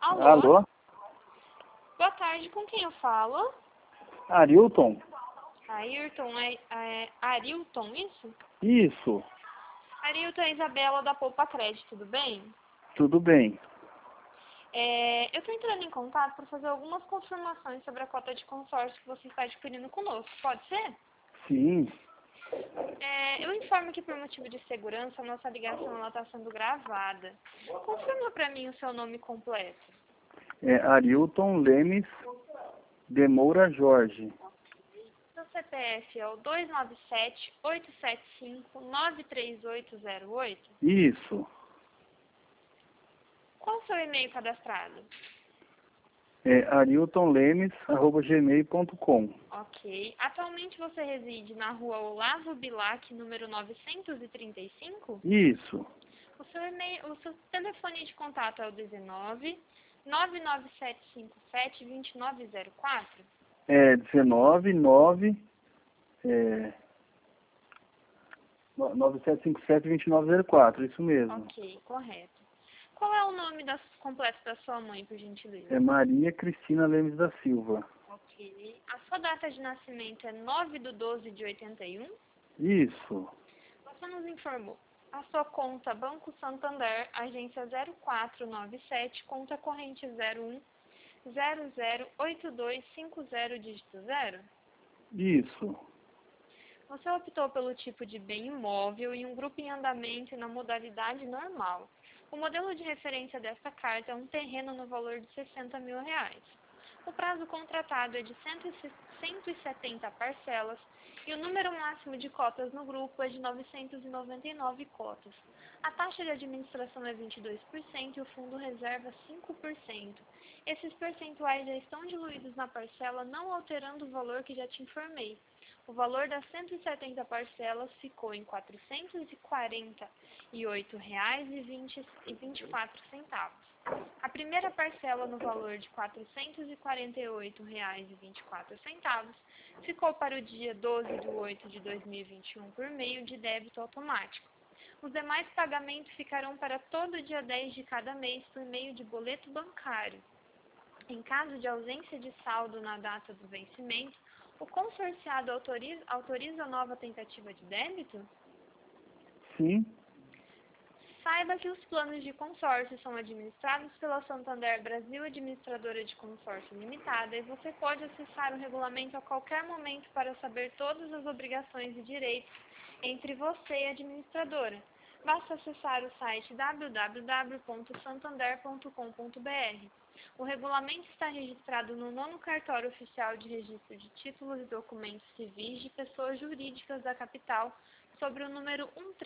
Alô? Alô? Boa tarde, com quem eu falo? Arilton? Ayrton, Arilton, isso? Isso, Arilton é Isabela da Poupa Crédito, tudo bem? tudo bem. Eu estou entrando em contato para fazer algumas confirmações sobre a cota de consórcio que você está adquirindo conosco, pode ser? Sim, Eu informo que por motivo de segurança a nossa ligação está sendo gravada. Confirma para mim o seu nome completo. é Arilton Lemes de Moura Jorge. Seu CPF é o 297-875-93808. Isso, Qual o seu e-mail cadastrado? é ariltonlemes@gmail.com. Ok. Atualmente você reside na rua Olavo Bilac, número 935? Isso, O seu telefone de contato é o 19 99757-2904? é 199 9757-2904, isso mesmo. Ok, correto. Qual é o nome completo da sua mãe, por gentileza? É Maria Cristina Lemes da Silva. Ok. A sua data de nascimento é 9/12/81? Isso, Você nos informou. A sua conta Banco Santander, agência 0497, conta corrente 01008250, dígito 0. isso, Você optou pelo tipo de bem imóvel e um grupo em andamento na modalidade normal. O modelo de referência desta carta é um terreno no valor de R$60 mil. O prazo contratado é de 170 parcelas e o número máximo de cotas no grupo é de 999 cotas. A taxa de administração é 22% e o fundo reserva 5%. Esses percentuais já estão diluídos na parcela, não alterando o valor que já te informei. O valor das 170 parcelas ficou em R$ 448,24. A primeira parcela, no valor de R$ 448,24, ficou para o dia 12/8/2021 por meio de débito automático. Os demais pagamentos ficarão para todo dia 10 de cada mês por meio de boleto bancário. Em caso de ausência de saldo na data do vencimento, o consorciado autoriza a nova tentativa de débito? sim, Saiba que os planos de consórcio são administrados pela Santander Brasil Administradora de Consórcio Limitada e você pode acessar o regulamento a qualquer momento para saber todas as obrigações e direitos entre você e a administradora. Basta acessar o site www.santander.com.br. O regulamento está registrado no 9º Cartório Oficial de Registro de Títulos e Documentos Civis de Pessoas Jurídicas da Capital, sobre o número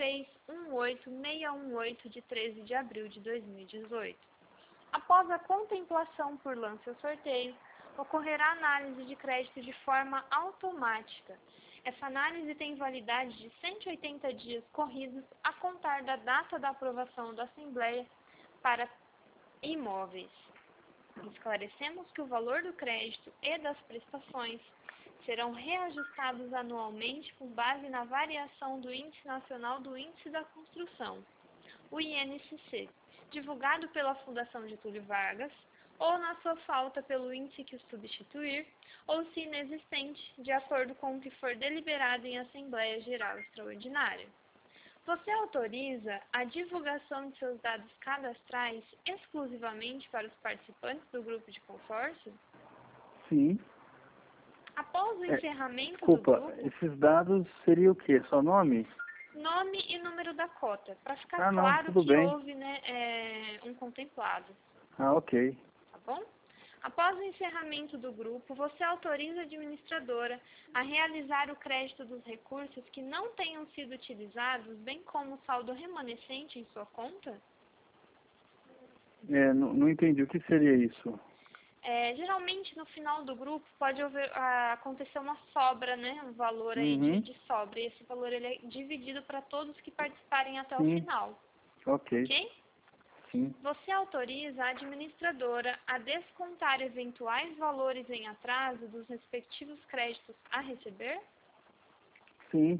1318618 de 13 de abril de 2018. Após a contemplação por lance ou sorteio, ocorrerá análise de crédito de forma automática. Essa análise tem validade de 180 dias corridos a contar da data da aprovação da Assembleia para imóveis. Esclarecemos que o valor do crédito e das prestações serão reajustados anualmente com base na variação do Índice Nacional do Índice da Construção, o INCC, divulgado pela Fundação Getúlio Vargas, ou na sua falta pelo índice que o substituir, ou se inexistente, de acordo com o que for deliberado em Assembleia Geral Extraordinária. Você autoriza a divulgação de seus dados cadastrais exclusivamente para os participantes do grupo de consórcio? sim. Após o encerramento do Desculpa, grupo, esses dados seria o quê? Só nome? nome e número da cota, para ficar Não, claro tudo que bem. houve um contemplado, Ok. tá bom? Após o encerramento do grupo, você autoriza a administradora a realizar o crédito dos recursos que não tenham sido utilizados, bem como o saldo remanescente em sua conta? Não entendi o que seria isso. Geralmente, no final do grupo, pode acontecer uma sobra, né? Um valor aí Uhum. de sobra. E esse valor ele é dividido para todos que participarem até o Sim. final, Ok, ok? sim. Você autoriza a administradora a descontar eventuais valores em atraso dos respectivos créditos a receber? Sim,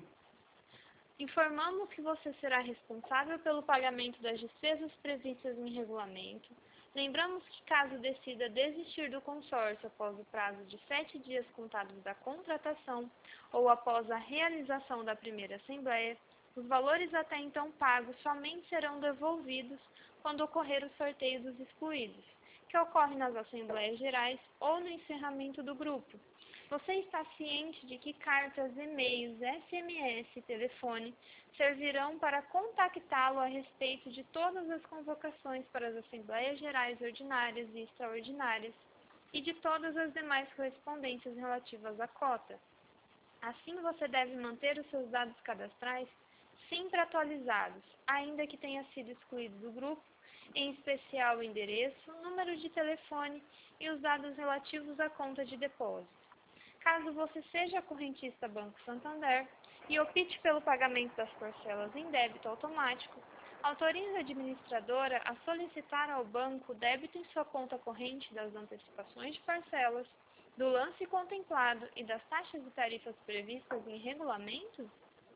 Informamos que você será responsável pelo pagamento das despesas previstas em regulamento, Lembramos que caso decida desistir do consórcio após o prazo de 7 dias contados da contratação ou após a realização da primeira assembleia, os valores até então pagos somente serão devolvidos quando ocorrer o sorteio dos excluídos, que ocorre nas assembleias gerais ou no encerramento do grupo. Você está ciente de que cartas, e-mails, SMS e telefone servirão para contactá-lo a respeito de todas as convocações para as assembleias gerais ordinárias e extraordinárias e de todas as demais correspondências relativas à cota. Assim, você deve manter os seus dados cadastrais sempre atualizados, ainda que tenha sido excluído do grupo, em especial o endereço, número de telefone e os dados relativos à conta de depósito. Caso você seja correntista Banco Santander e opte pelo pagamento das parcelas em débito automático, autorize a administradora a solicitar ao banco débito em sua conta corrente das antecipações de parcelas, do lance contemplado e das taxas e tarifas previstas em regulamentos?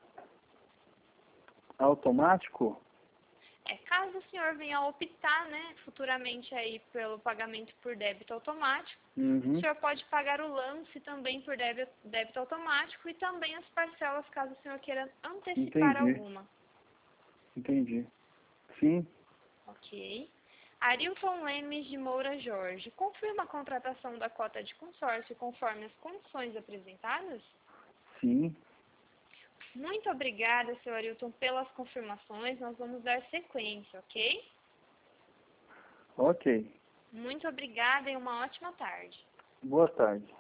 Automático? Caso o senhor venha a optar, futuramente aí pelo pagamento por débito automático, o senhor pode pagar o lance também por débito automático e também as parcelas, caso o senhor queira antecipar alguma. Entendi. Sim. Ok. Arilton Lemes de Moura Jorge, confirma a contratação da cota de consórcio conforme as condições apresentadas? Sim. Muito obrigada, Sr. Arilton, pelas confirmações. Nós vamos dar sequência, ok? Ok. Muito obrigada e uma ótima tarde. Boa tarde.